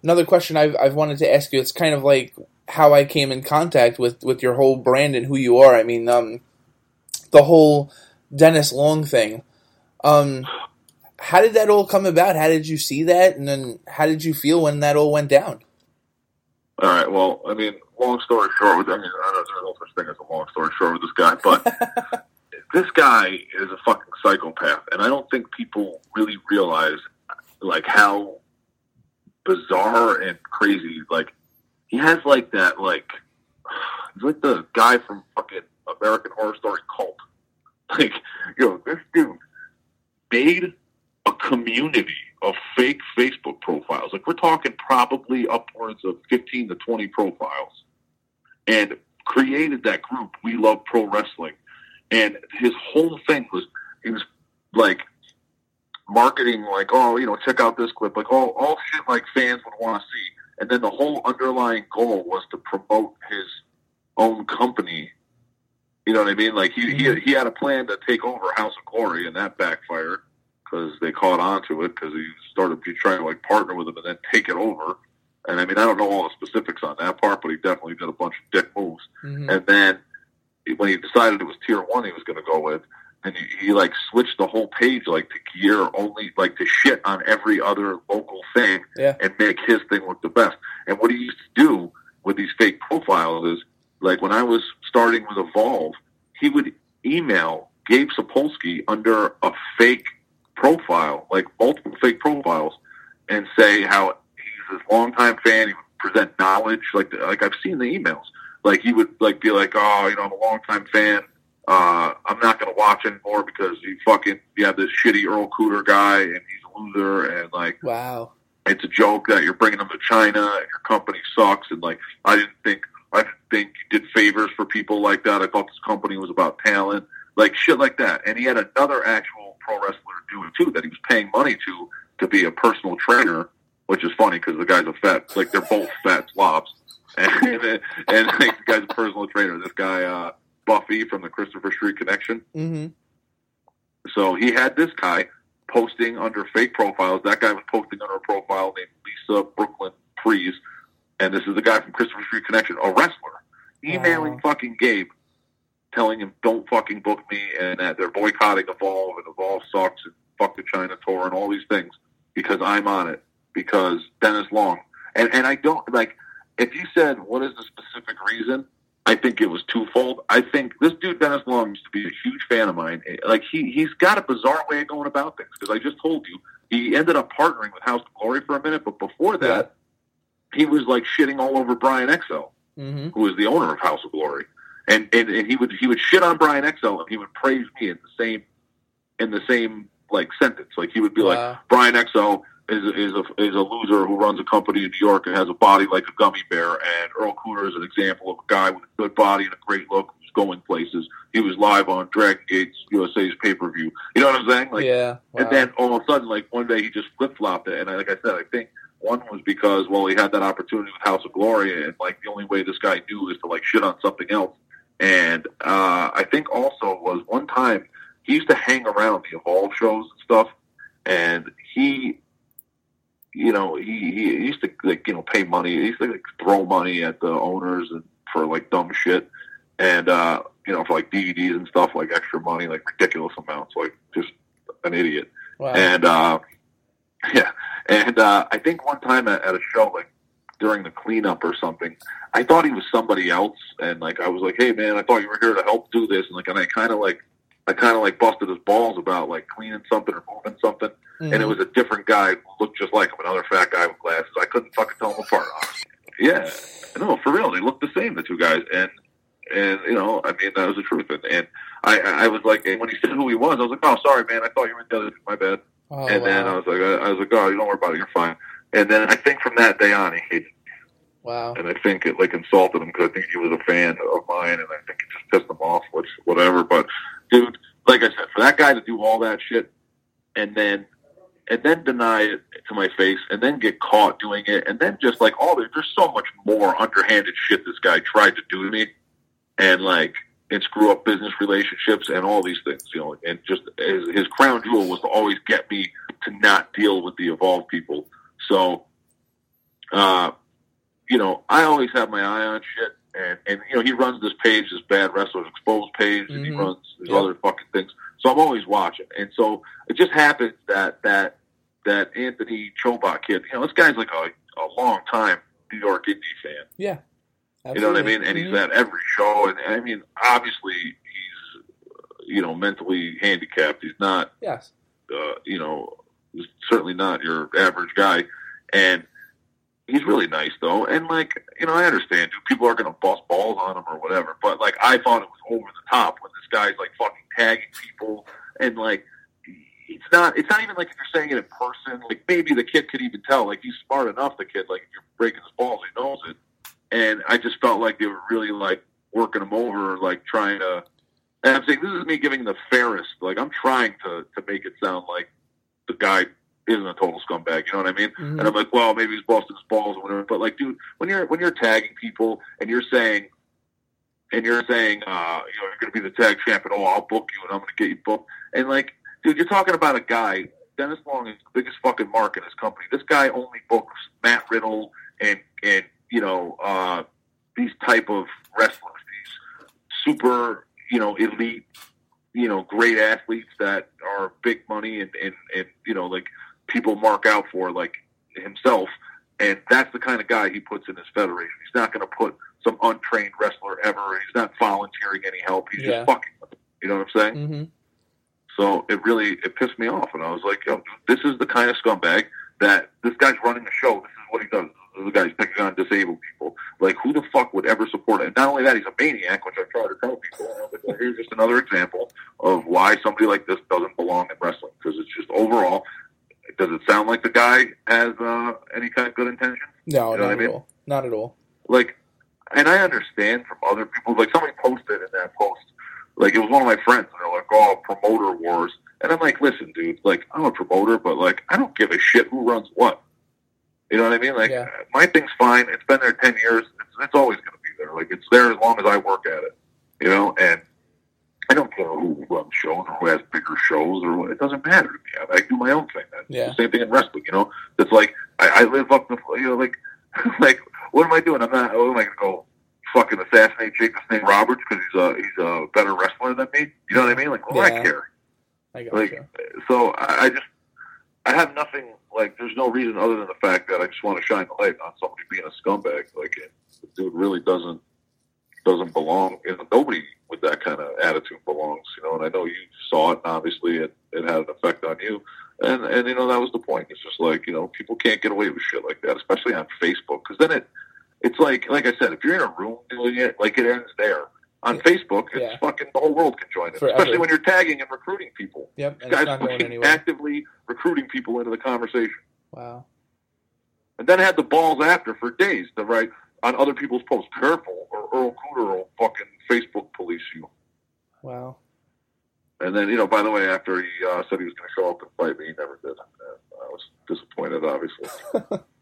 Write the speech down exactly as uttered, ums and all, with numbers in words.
another question I've I've wanted to ask you. It's kind of like how I came in contact with, with your whole brand and who you are. I mean, um, the whole Dennis Long thing. Um, how did that all come about? How did you see that? And then how did you feel when that all went down? All right. Well, I mean, long story short, with I mean, I don't know, there's no such thing as a long story short with this guy, but this guy is a fucking psychopath, and I don't think people really realize like how bizarre and crazy. Like he has like that, like he's like the guy from fucking American Horror Story Cult. Like, yo, this dude made a community of fake Facebook profiles. Like, we're talking probably upwards of fifteen to twenty profiles. And created that group, We Love Pro Wrestling. And his whole thing was, he was, like, marketing, like, oh, you know, check out this clip. Like, all, all shit, like, fans would want to see. And then the whole underlying goal was to promote his own company. You know what I mean? Like, he, he, he had a plan to take over House of Glory, and that backfired because they caught on to it because he started trying to, like, partner with him and then take it over. And, I mean, I don't know all the specifics on that part, but he definitely did a bunch of dick moves. Mm-hmm. And then when he decided it was Tier one he was going to go with, and he, he, like, switched the whole page, like, to gear only, like, to shit on every other local thing yeah. and make his thing look the best. And what he used to do with these fake profiles is, like, when I was starting with Evolve, he would email Gabe Sapolsky under a fake profile, like multiple fake profiles, and say how he's a longtime fan. He would present knowledge, like like I've seen the emails. Like he would like be like, oh, you know, I'm a longtime fan. Uh, I'm not going to watch anymore because you fucking you have this shitty Earl Cooter guy and he's a loser, and like, wow, it's a joke that you're bringing him to China and your company sucks, and like I didn't think. I didn't think you did favors for people like that. I thought this company was about talent, like shit like that. And he had another actual pro wrestler do it too that he was paying money to to be a personal trainer, which is funny because the guy's a fat, like they're both fat slobs, and and, and like, the guy's a personal trainer. This guy uh, Buffy from the Christopher Street Connection. Mm-hmm. So he had this guy posting under fake profiles. That guy was posting under a profile named Lisa Brooklyn Freeze. And this is the guy from Christopher Street Connection, a wrestler, emailing wow. fucking Gabe, telling him, don't fucking book me, and that they're boycotting Evolve, and Evolve sucks, and fuck the China tour, and all these things, because I'm on it, because Dennis Long. And and I don't, like, if you said, what is the specific reason, I think it was twofold. I think this dude, Dennis Long, used to be a huge fan of mine. Like, he, he's got a bizarre way of going about things, because I just told you, he ended up partnering with House of Glory for a minute, but before that, yeah. he was like shitting all over Brian X L, mm-hmm. who is the owner of House of Glory, and, and and he would he would shit on Brian X L and he would praise me in the same in the same like sentence. Like he would be wow. like, Brian X L is is a is a loser who runs a company in New York and has a body like a gummy bear, and Earl Cooter is an example of a guy with a good body and a great look who's going places. He was live on Dragon Gate's U S A's pay per view. You know what I'm saying? Like, yeah. Wow. And then all of a sudden, like one day he just flip flopped it, and I, like I said, I think. One was because, well, he had that opportunity with House of Glory, and, like, the only way this guy knew is to, like, shit on something else. And uh, I think also was one time he used to hang around the Evolve shows and stuff, and he, you know, he, he used to, like, you know, pay money. He used to, like, throw money at the owners and for, like, dumb shit. And, uh, you know, for, like, D V Ds and stuff, like, extra money, like, ridiculous amounts, like, just an idiot. Wow. And, uh, yeah. And uh, I think one time at, at a show, like during the cleanup or something, I thought he was somebody else, and like I was like, "Hey, man, I thought you were here to help do this," and like, and I kind of like, I kind of like busted his balls about like cleaning something or moving something, mm-hmm. and it was a different guy who looked just like him, another fat guy with glasses. I couldn't fucking tell them apart. Honestly. Yeah, no, for real, they looked the same, the two guys, and and you know, I mean, that was the truth, and, and I, I was like, and when he said who he was, I was like, "Oh, sorry, man, I thought you were the other dude. My bad." Oh, and wow. then I was like, I, I was like, oh, you don't worry about it, you're fine. And then I think from that day on, he hated me. Wow. And I think it like insulted him because I think he was a fan of mine, and I think it just pissed him off, which whatever. But dude, like I said, for that guy to do all that shit, and then and then deny it to my face, and then get caught doing it, and then just like all the, there's so much more underhanded shit this guy tried to do to me, and like. And screw up business relationships and all these things, you know. And just his, his crown jewel was to always get me to not deal with the Evolve people. So uh, you know, I always have my eye on shit. And, and you know, he runs this page, this Bad Wrestlers Exposed page, and mm-hmm. he runs these yep. other fucking things. So I'm always watching. And so it just happens that that that Anthony Chobot kid, you know, this guy's like a, a long time New York indie fan. Yeah. Absolutely. You know what I mean? And mm-hmm. he's at every show. And I mean, obviously, he's, you know, mentally handicapped. He's not, yes. uh, you know, he's certainly not your average guy. And he's really nice, though. And, like, you know, I understand, dude, people are going to bust balls on him or whatever. But, like, I thought it was over the top when this guy's, like, fucking tagging people. And, like, it's not it's not even like if you're saying it in person. Like, maybe the kid could even tell. Like, he's smart enough, the kid. Like, if you're breaking his balls, he knows it. And I just felt like they were really, like, working him over, like, trying to... And I'm saying, this is me giving the fairest. Like, I'm trying to, to make it sound like the guy isn't a total scumbag, you know what I mean? Mm-hmm. And I'm like, well, maybe he's busting his balls or whatever. But like, dude, when you're when you're tagging people and you're saying, and you're saying, uh, you know, you're going to be the tag champ, and oh, I'll book you, and I'm going to get you booked, and like, dude, you're talking about a guy. Dennis Long is the biggest fucking mark in his company. This guy only books Matt Riddle and and you know uh, these type of wrestlers, these super you know elite, you know, great athletes that are big money and and and you know like. people mark out for, like himself, and that's the kind of guy he puts in his federation. He's not going to put some untrained wrestler ever. He's not volunteering any help. He's yeah. just fucking with him. You know what I'm saying? Mm-hmm. So it really it pissed me off, and I was like, yo, this is the kind of scumbag that this guy's running the show. This is what he does. This is the guy's picking on disabled people. Like, who the fuck would ever support it? And not only that, he's a maniac, which I try to tell people. And I was like, well, here's just another example of why somebody like this doesn't belong in wrestling, because it's just overall. Does it sound like the guy has uh, any kind of good intentions? No, you know not what I mean? at all. Not at all. Like, and I understand from other people. Like, somebody posted in that post, like, it was one of my friends, and they're like, oh, promoter wars. And I'm like, listen, dude, like, I'm a promoter, but, like, I don't give a shit who runs what. You know what I mean? Like, yeah. my thing's fine. It's been there ten years. It's, it's always going to be there. Like, it's there as long as I work at it. You know? And I don't care who runs shows or who has bigger shows or what. It doesn't matter to me. I, I do my own thing. That's yeah. the same thing in wrestling, you know? It's like, I, I live up the, you know, like, like, what am I doing? I'm not, what am I going to go fucking assassinate Jake the Snake Roberts because he's a, he's a better wrestler than me? You know what I mean? Like, well, yeah. I care. I got like, you. So I, I just, I have nothing, like, there's no reason other than the fact that I just want to shine the light on somebody being a scumbag. Like, it, the dude really doesn't, doesn't belong. You know, nobody with that kind of attitude belongs, you know, and I know you saw it, and obviously it, it had an effect on you, and, and, you know, that was the point. It's just like, you know, people can't get away with shit like that, especially on Facebook, because then it, it's like, like I said, if you're in a room doing it, like, it ends there. On Facebook, it's yeah. fucking, the whole world can join it, Forever. Especially when you're tagging and recruiting people. Yep, and guys pushing, actively recruiting people into the conversation. Wow. And then had the balls after for days to write on other people's posts, careful, or Earl Cooter will fucking Facebook police you. Wow. And then, you know, by the way, after he uh, said he was going to show up and fight me, he never did. Uh, I was disappointed, obviously.